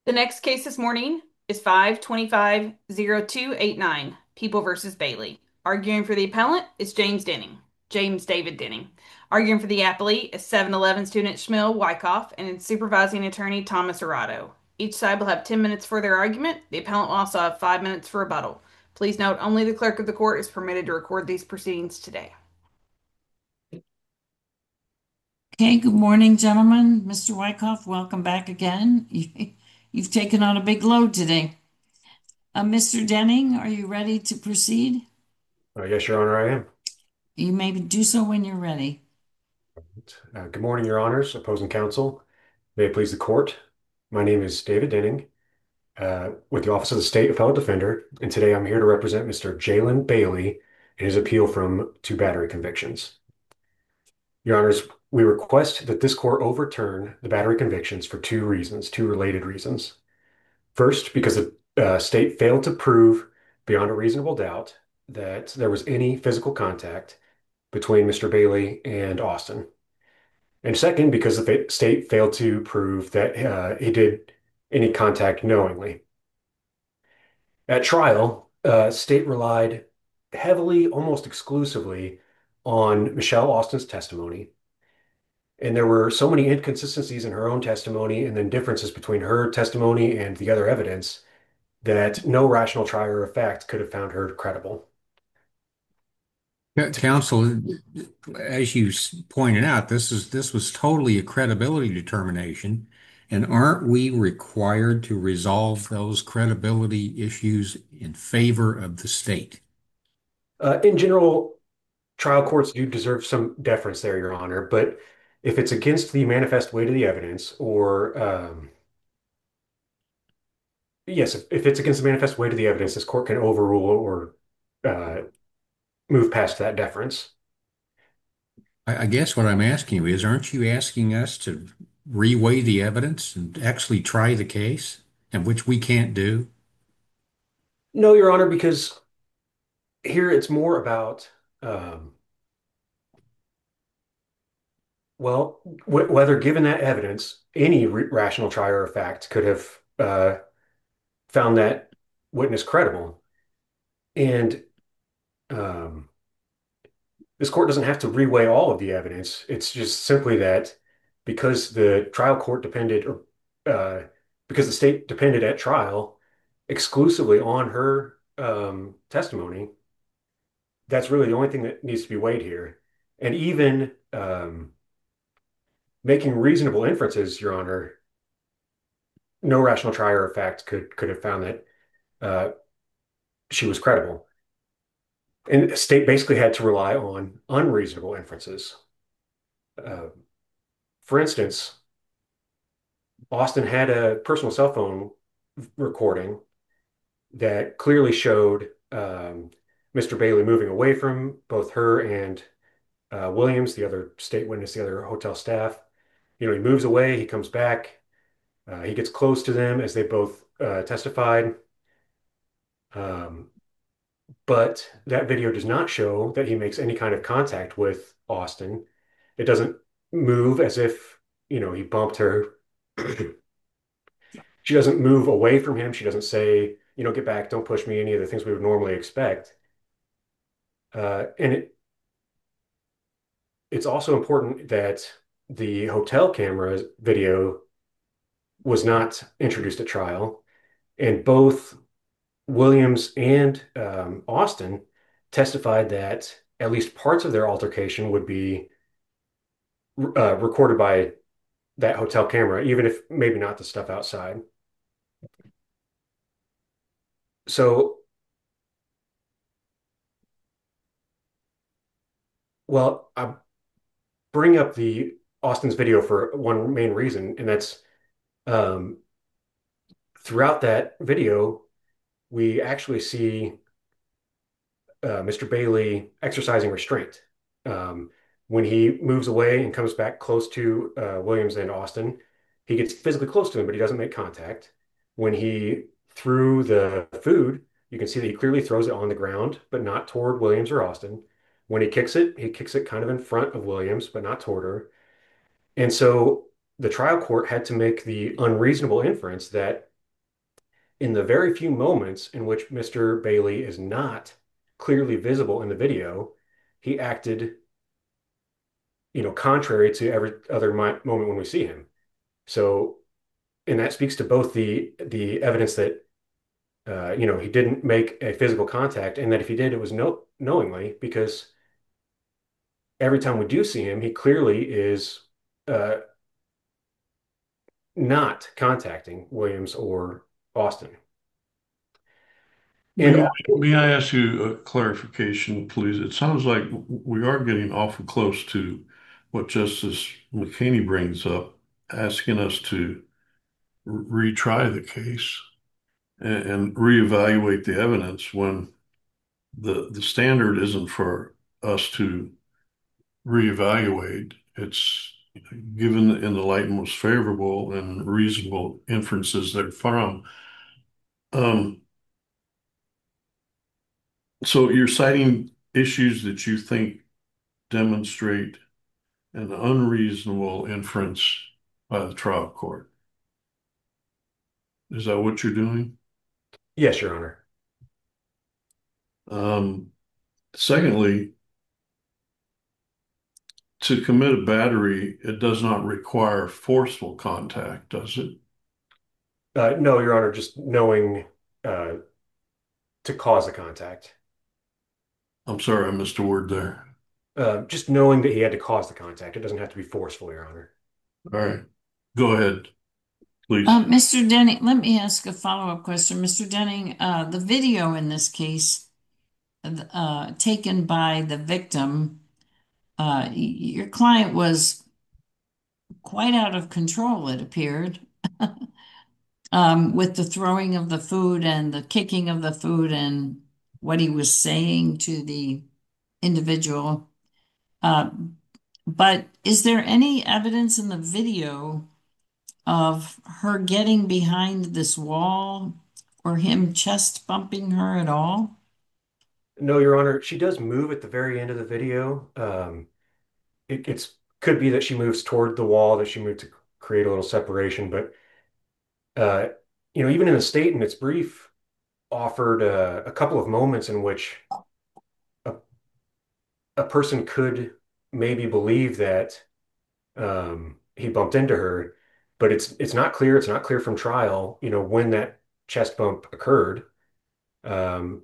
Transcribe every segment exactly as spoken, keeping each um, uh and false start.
The next case this morning is five twenty-five zero two eight nine, People versus Bailey. Arguing for the appellant is James Denning, James David Denning. Arguing for the appellee is seven eleven student Shmuel Wyckoff and supervising attorney Thomas Arado. Each side will have ten minutes for their argument. The appellant will also have five minutes for rebuttal. Please note only the clerk of the court is permitted to record these proceedings today. Okay, good morning, gentlemen. Mister Wyckoff, welcome back again. You've taken on a big load today. Uh, Mister Denning, are you ready to proceed? Uh, yes, Your Honor, I am. You may do so when you're ready. Uh, good morning, Your Honors, opposing counsel. May it please the court. My name is David Denning, uh, with the Office of the State Appellate Defender, and today I'm here to represent Mister Jalen Bailey in his appeal from two battery convictions. Your Honors, we request that this court overturn the battery convictions for two reasons, two related reasons. First, because the uh, state failed to prove beyond a reasonable doubt that there was any physical contact between Mister Bailey and Austin. And second, because the state failed to prove that uh, he did any contact knowingly. At trial, uh, state relied heavily, almost exclusively, on Michelle Austin's testimony. And there were so many inconsistencies in her own testimony and then differences between her testimony and the other evidence that no rational trier of fact could have found her credible. Yeah, Counsel, as you s- pointed out, this is this was totally a credibility determination, and aren't we required to resolve those credibility issues in favor of the state? Uh, in general, trial courts do deserve some deference there, Your Honor, but if it's against the manifest weight of the evidence, or um, yes, if, if it's against the manifest weight of the evidence, this court can overrule or uh, move past that deference. I, I guess what I'm asking you is, aren't you asking us to reweigh the evidence and actually try the case, and which we can't do? No, Your Honor, because here it's more about, um, well, wh whether given that evidence, any re rational trier of fact could have uh, found that witness credible. And um, this court doesn't have to reweigh all of the evidence. It's just simply that because the trial court depended, or uh, because the state depended at trial exclusively on her um, testimony, that's really the only thing that needs to be weighed here. And even um, making reasonable inferences, Your Honor, no rational trier of fact could could have found that uh, she was credible. And the state basically had to rely on unreasonable inferences. Uh, for instance, Austin had a personal cell phone recording that clearly showed um, Mister Bailey moving away from both her and uh, Williams, the other state witness, the other hotel staff. You know, he moves away, he comes back, uh, he gets close to them as they both uh, testified. Um, but that video does not show that he makes any kind of contact with Austin. It doesn't move as if, you know, he bumped her. She doesn't move away from him. She doesn't say, you know, get back, don't push me, any of the things we would normally expect. Uh, and it, it's also important that the hotel camera video was not introduced at trial, and both Williams and um, Austin testified that at least parts of their altercation would be uh, recorded by that hotel camera, even if maybe not the stuff outside. So, well, I bring up the Austin's video for one main reason, and that's um, throughout that video, we actually see uh, Mister Bailey exercising restraint. Um, when he moves away and comes back close to uh, Williams and Austin, he gets physically close to him, but he doesn't make contact. When he threw the food, you can see that he clearly throws it on the ground, but not toward Williams or Austin. When he kicks it, he kicks it kind of in front of Williams, but not toward her. And so the trial court had to make the unreasonable inference that in the very few moments in which Mister Bailey is not clearly visible in the video, he acted, you know, contrary to every other mi moment when we see him. So, and that speaks to both the the evidence that uh, you know, he didn't make a physical contact, and that if he did, it was no knowingly, because every time we do see him, he clearly is uh, not contacting Williams or Austin. And May, may I ask you a clarification, please? It sounds like we are getting awful close to what Justice McKinney brings up, asking us to retry the case and, and reevaluate the evidence when the the standard isn't for us to reevaluate. It's given in the light most favorable and reasonable inferences therefrom. Um, so you're citing issues that you think demonstrate an unreasonable inference by the trial court. Is that what you're doing? yes, Your Honor. Um, secondly, to commit a battery, it does not require forceful contact, does it? Uh, no, Your Honor, just knowing uh, to cause the contact. I'm sorry, I missed a word there. Uh, just knowing that he had to cause the contact. It doesn't have to be forceful, Your Honor. All right, go ahead, please. Uh, Mister Denning, let me ask a follow-up question. Mister Denning, uh, the video in this case, uh, taken by the victim, uh, y- your client was quite out of control, it appeared, um, with the throwing of the food and the kicking of the food and what he was saying to the individual. Uh, but is there any evidence in the video of her getting behind this wall or him chest bumping her at all? No, Your Honor, she does move at the very end of the video. Um, it, it's could be that she moves toward the wall, that she moved to create a little separation, but uh, you know, even in the state in its brief offered uh, a couple of moments in which a, a person could maybe believe that um, he bumped into her, but it's it's not clear. It's not clear from trial, you know, when that chest bump occurred. Um,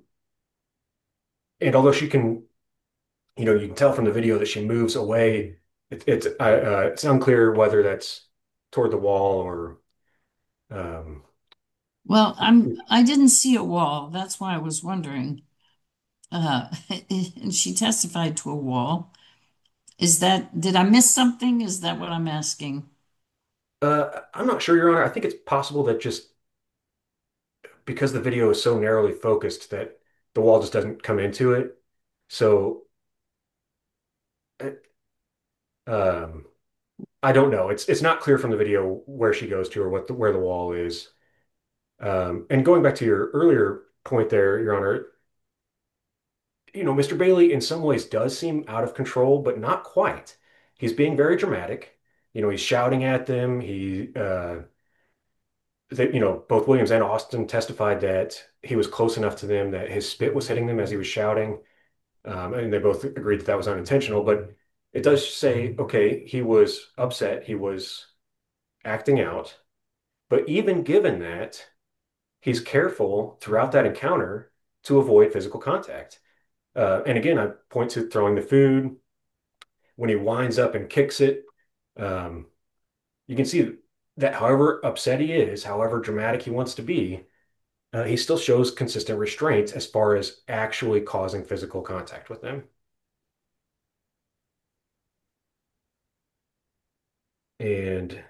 and although she can, you know, you can tell from the video that she moves away. It, it's uh, uh, it's unclear whether that's toward the wall or. Um, Well, I'm I didn't see a wall. That's why I was wondering. Uh, and she testified to a wall. Is that, did I miss something? Is that what I'm asking? uh, I'm not sure, Your Honor. I think it's possible that just because the video is so narrowly focused that the wall just doesn't come into it. So, uh, um, I don't know. It's it's not clear from the video where she goes to or what the, where the wall is. Um, and going back to your earlier point there, Your Honor, you know, Mister Bailey in some ways does seem out of control, but not quite. He's being very dramatic. You know, he's shouting at them. He, uh, that, you know, both Williams and Austin testified that he was close enough to them that his spit was hitting them as he was shouting. Um, and they both agreed that that was unintentional, but it does say, okay, he was upset. He was acting out. But even given that, he's careful throughout that encounter to avoid physical contact. Uh, and again, I point to throwing the food when he winds up and kicks it. Um, you can see that however upset he is, however dramatic he wants to be, uh, he still shows consistent restraint as far as actually causing physical contact with them. And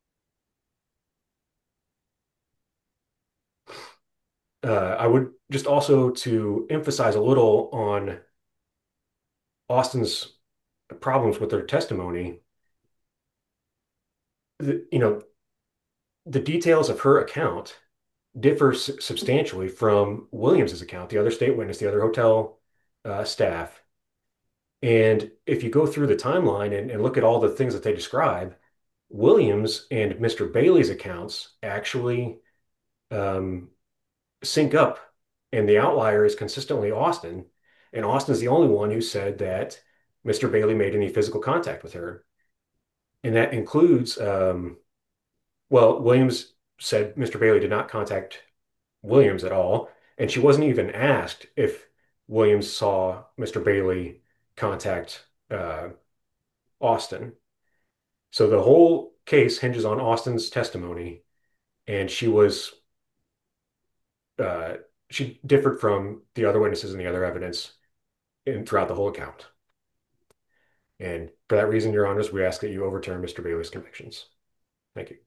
uh, I would just also to emphasize a little on Austin's problems with their testimony. The, you know, the details of her account differ substantially from Williams's account, the other state witness, the other hotel uh, staff. And if you go through the timeline and, and look at all the things that they describe, Williams and Mister Bailey's accounts actually um, sync up, and the outlier is consistently Austin, and Austin's the only one who said that mister Bailey made any physical contact with her, and that includes, um, well, Williams said mister Bailey did not contact Williams at all, and she wasn't even asked if Williams saw mister Bailey contact uh, Austin. So the whole case hinges on Austin's testimony, and she was uh, she differed from the other witnesses and the other evidence in throughout the whole account. And for that reason, Your Honors, we ask that you overturn mister Bailey's convictions. Thank you.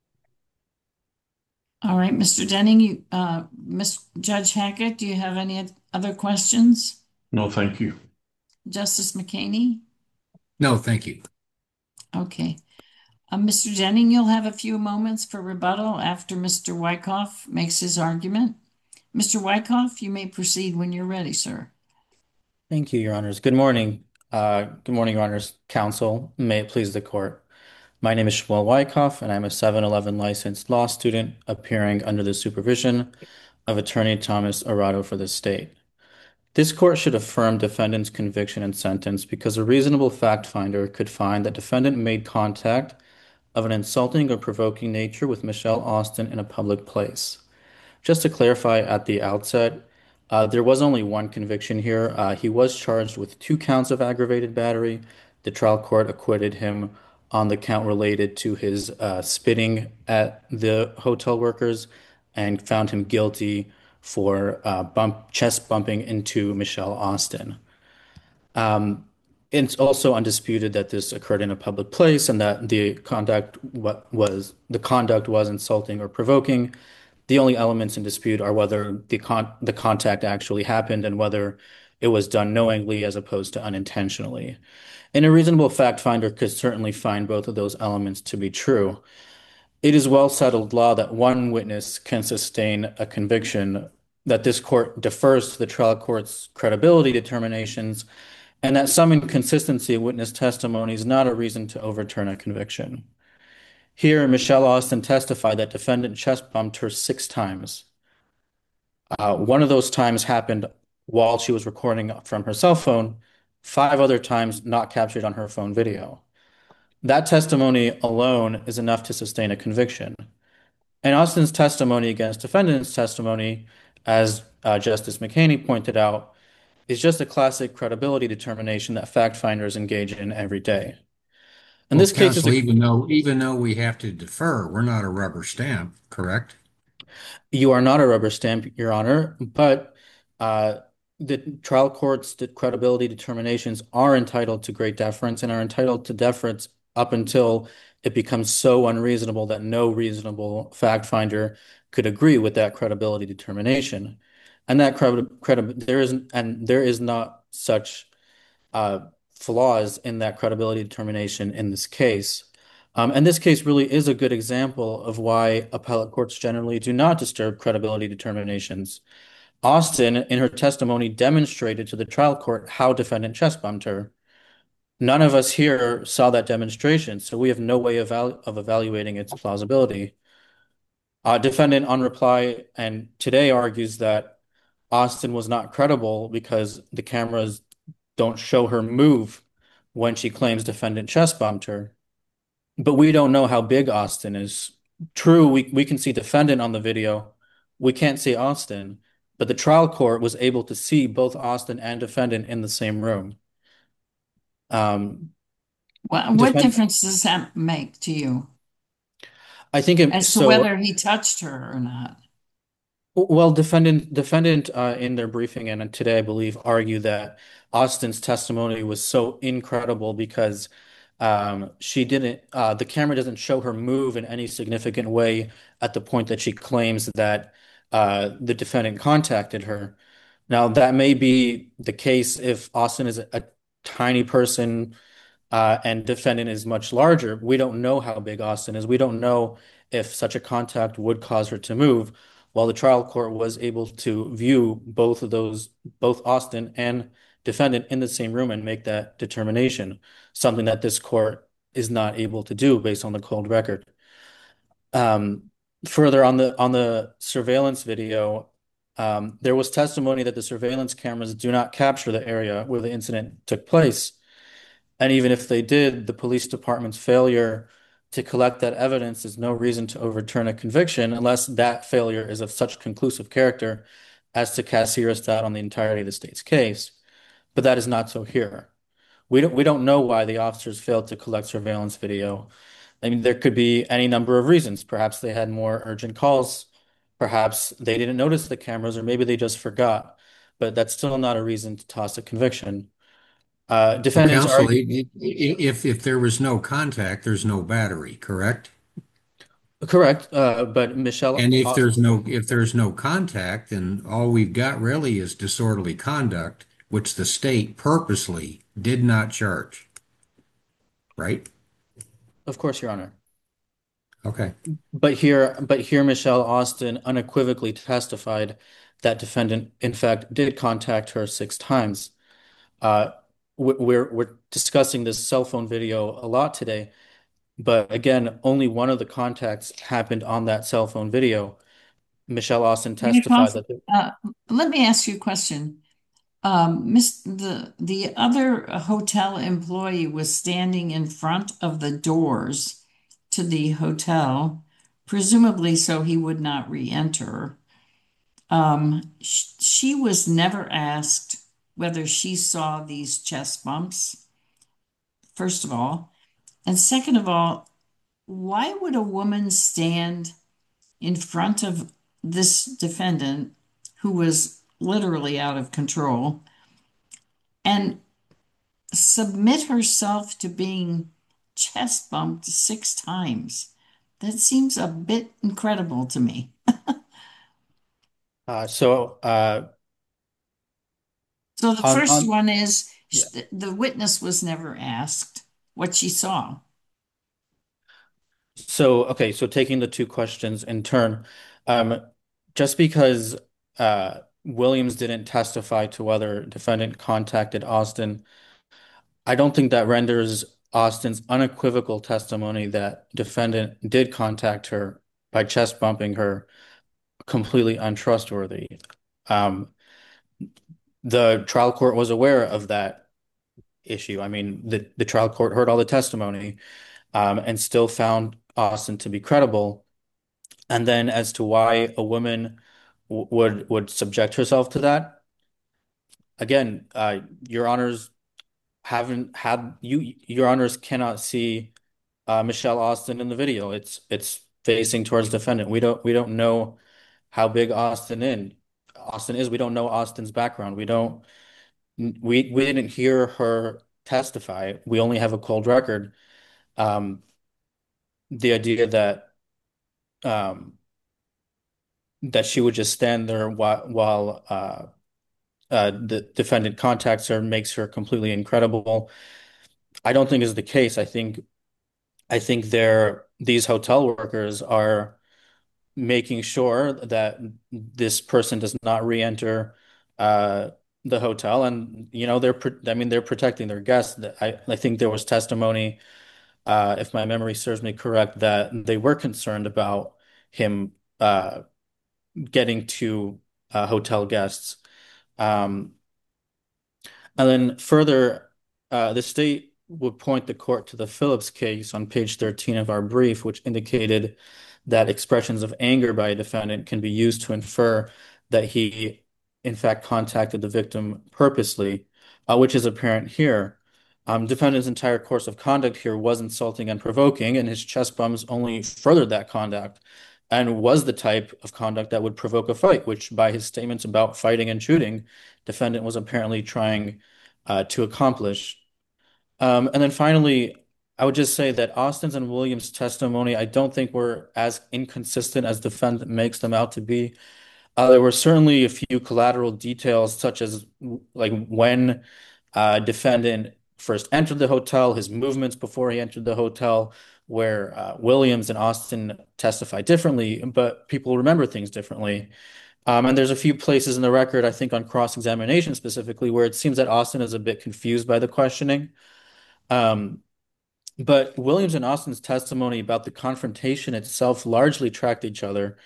All right, Mister Denning, you, uh, Miss Judge Hackett, do you have any other questions? No, thank you. Justice McKinney? No, thank you. Okay. Uh, Mister Denning, you'll have a few moments for rebuttal after Mister Wyckoff makes his argument. Mister Wyckoff, you may proceed when you're ready, sir. Thank you, Your Honors. Good morning. Uh, good morning, Your Honors. Counsel, may it please the court. My name is Shmuel Wyckoff, and I'm a seven eleven licensed law student appearing under the supervision of Attorney Thomas Arado for the state. This court should affirm defendant's conviction and sentence because a reasonable fact finder could find that defendant made contact of an insulting or provoking nature with Michelle Austin in a public place. Just to clarify at the outset, uh, there was only one conviction here. Uh, he was charged with two counts of aggravated battery. The trial court acquitted him on the count related to his uh, spitting at the hotel workers and found him guilty for uh, bump chest bumping into Michelle Austin. Um, it's also undisputed that this occurred in a public place and that the conduct what was the conduct was insulting or provoking. The only elements in dispute are whether the con the contact actually happened and whether it was done knowingly as opposed to unintentionally. And a reasonable fact finder could certainly find both of those elements to be true. It is well settled law that one witness can sustain a conviction, that this court defers to the trial court's credibility determinations, and that some inconsistency in witness testimony is not a reason to overturn a conviction. Here, Michelle Austin testified that defendant chest bumped her six times. Uh, one of those times happened while she was recording from her cell phone, five other times not captured on her phone video. That testimony alone is enough to sustain a conviction. And Austin's testimony against defendant's testimony, as uh, Justice McKinney pointed out, is just a classic credibility determination that fact finders engage in every day. In Well, this case, is counsel, a, even though even though we have to defer, we're not a rubber stamp, correct? you are not a rubber stamp, Your Honor, but uh, the trial court's the credibility determinations are entitled to great deference and are entitled to deference up until it becomes so unreasonable that no reasonable fact finder could agree with that credibility determination. And that credi credi there is and there is not such uh, flaws in that credibility determination in this case. Um, and this case really is a good example of why appellate courts generally do not disturb credibility determinations. Austin, in her testimony, demonstrated to the trial court how defendant chest bumped her. None of us here saw that demonstration, so we have no way of, of evaluating its plausibility. Uh, defendant on reply and today argues that Austin was not credible because the cameras don't show her move when she claims defendant chest bumped her. But we don't know how big Austin is. True, we, we can see defendant on the video. We can't see Austin, but the trial court was able to see both Austin and defendant in the same room. Um, Well, what defend difference does that make to you I think it, as to so. whether he touched her or not? Well, defendant defendant uh, in their briefing and today, I believe, argue that Austin's testimony was so incredible because um, she didn't, uh, the camera doesn't show her move in any significant way at the point that she claims that uh, the defendant contacted her. Now, that may be the case if Austin is a, a tiny person uh, and defendant is much larger. We don't know how big Austin is. We don't know if such a contact would cause her to move. While the trial court was able to view both of those, both Austin and defendant in the same room and make that determination, something that this court is not able to do based on the cold record. Um, further on the on the surveillance video, Um, there was testimony that the surveillance cameras do not capture the area where the incident took place. And even if they did, the police department's failure to collect that evidence is no reason to overturn a conviction unless that failure is of such conclusive character as to cast serious doubt on the entirety of the state's case. But that is not so here. We don't we don't know why the officers failed to collect surveillance video. I mean, there could be any number of reasons. Perhaps they had more urgent calls. Perhaps they didn't notice the cameras, or maybe they just forgot. But that's still not a reason to toss a conviction. Uh, Well, defendants are counsel, i- i- if if there was no contact, there's no battery, correct? correct, uh, but Michelle, And if uh, there's no if there's no contact, then all we've got really is disorderly conduct, which the state purposely did not charge, right? of course, Your Honor. Okay. But here, but here, Michelle Austin unequivocally testified that defendant, in fact, did contact her six times. Uh, we- we're we're discussing this cell phone video a lot today, but again, only one of the contacts happened on that cell phone video. Michelle Austin testified Wyckoff, that the, uh, let me ask you a question. Um, Miss the the other hotel employee was standing in front of the doors to the hotel, presumably so he would not re-enter. Um, sh she was never asked whether she saw these chest bumps, first of all. And second of all, why would a woman stand in front of this defendant who was literally out of control and submit herself to being chest bumped six times? That seems a bit incredible to me. uh, so uh, So the on first on one is yeah. sh- the witness was never asked what she saw. So, okay, so taking the two questions in turn, um, just because uh, Williams didn't testify to whether defendant contacted Austin, I don't think that renders Austin's unequivocal testimony that defendant did contact her by chest bumping her completely untrustworthy. Um, the trial court was aware of that issue. I mean, the, the trial court heard all the testimony, um, and still found Austin to be credible. And then as to why a woman w would would subject herself to that, again, uh, Your Honors haven't had you Your Honors cannot see uh, Michelle Austin in the video. It's it's facing towards defendant. We don't we don't know how big Austin in Austin is. We don't know Austin's background. We don't we we didn't hear her testify. We only have a cold record. Um, the idea that um, that she would just stand there while while uh, uh, the defendant contacts her, makes her completely incredible. I don't think is the case. I think I think they're these hotel workers are making sure that this person does not re-enter uh, the hotel, and you know they're I mean they're protecting their guests. I I think there was testimony, uh, if my memory serves me correct, that they were concerned about him uh, getting to uh, hotel guests. Um, And then further, uh, the state would point the court to the Phillips case on page thirteen of our brief, which indicated that expressions of anger by a defendant can be used to infer that he, in fact, contacted the victim purposely, uh, which is apparent here. Um, defendant's entire course of conduct here was insulting and provoking, and his chest bumps only furthered that conduct and was the type of conduct that would provoke a fight, which by his statements about fighting and shooting, defendant was apparently trying uh, to accomplish. Um, and then finally, I would just say that Austin's and Williams' testimony, I don't think were as inconsistent as defendant makes them out to be. Uh, there were certainly a few collateral details, such as like when uh, defendant first entered the hotel, his movements before he entered the hotel, where uh, Williams and Austin testified differently, but people remember things differently. Um, and there's a few places in the record, I think on cross-examination specifically, where it seems that Austin is a bit confused by the questioning. Um, but Williams and Austin's testimony about the confrontation itself largely tracked each other.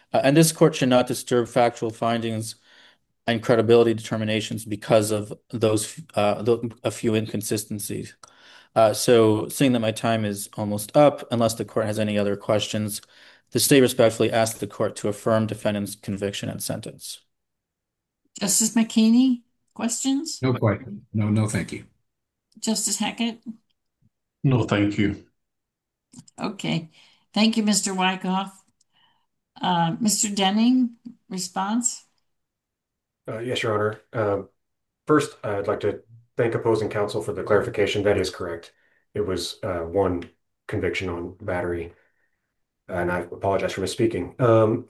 Uh, and this court should not disturb factual findings and credibility determinations because of those uh, th a few inconsistencies. Uh, so, seeing that my time is almost up, unless the court has any other questions, the state respectfully asks the court to affirm defendant's conviction and sentence. Justice McKinney, questions? No question. No, no, thank you. Justice Hackett? No, thank you. Okay. Thank you, Mister Wyckoff. Uh, Mister Denning, response? Uh, yes, Your Honor. Uh, first, I'd like to thank opposing counsel for the clarification. That is correct. It was uh, one conviction on battery, and I apologize for misspeaking. Um,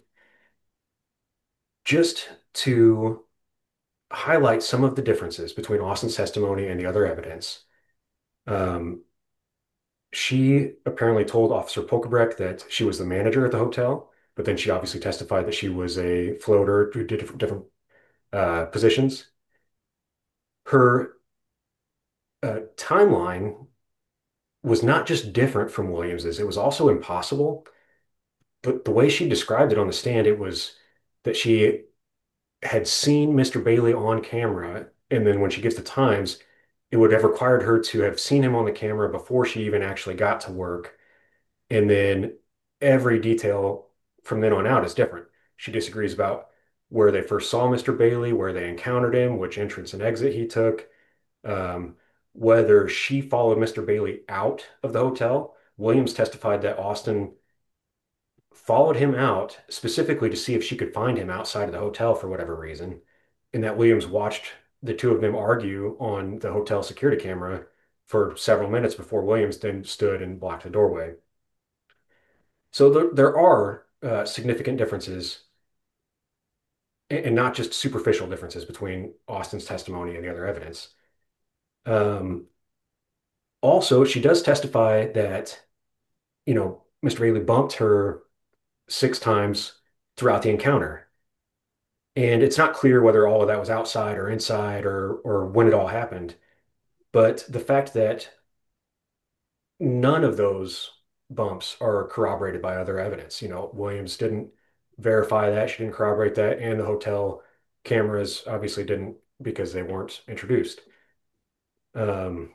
just to highlight some of the differences between Austin's testimony and the other evidence. Um, she apparently told Officer Polkebrecht that she was the manager at the hotel, but then she obviously testified that she was a floater who did different, different uh, positions. Her uh, timeline was not just different from Williams's, it was also impossible. But the way she described it on the stand, it was that she had seen Mister Bailey on camera, and then when she gives the times, it would have required her to have seen him on the camera before she even actually got to work. And then every detail from then on out is different. She disagrees about where they first saw Mister Bailey, where they encountered him, which entrance and exit he took, um, whether she followed Mister Bailey out of the hotel. Williams testified that Austin followed him out specifically to see if she could find him outside of the hotel for whatever reason, and that Williams watched the two of them argue on the hotel security camera for several minutes before Williams then stood and blocked the doorway. So there, there are uh, significant differences, and, and not just superficial differences between Austin's testimony and the other evidence. Um, also, she does testify that, you know, Mister Bailey bumped her six times throughout the encounter. And it's not clear whether all of that was outside or inside or or when it all happened. But the fact that none of those bumps are corroborated by other evidence. You know, Williams didn't verify that, she didn't corroborate that, and the hotel cameras obviously didn't because they weren't introduced. Um,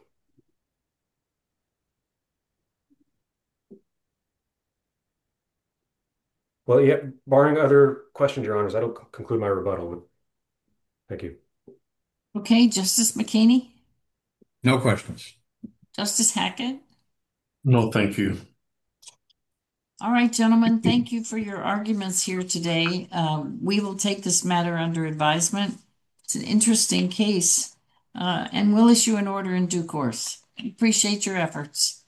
well, yeah, barring other questions, Your Honors, that'll conclude my rebuttal. Thank you. Okay, Justice McKinney? No questions. Justice Hackett? No, thank you. All right, gentlemen, thank you for your arguments here today. Um, we will take this matter under advisement. It's an interesting case, uh, and we'll issue an order in due course. Appreciate your efforts.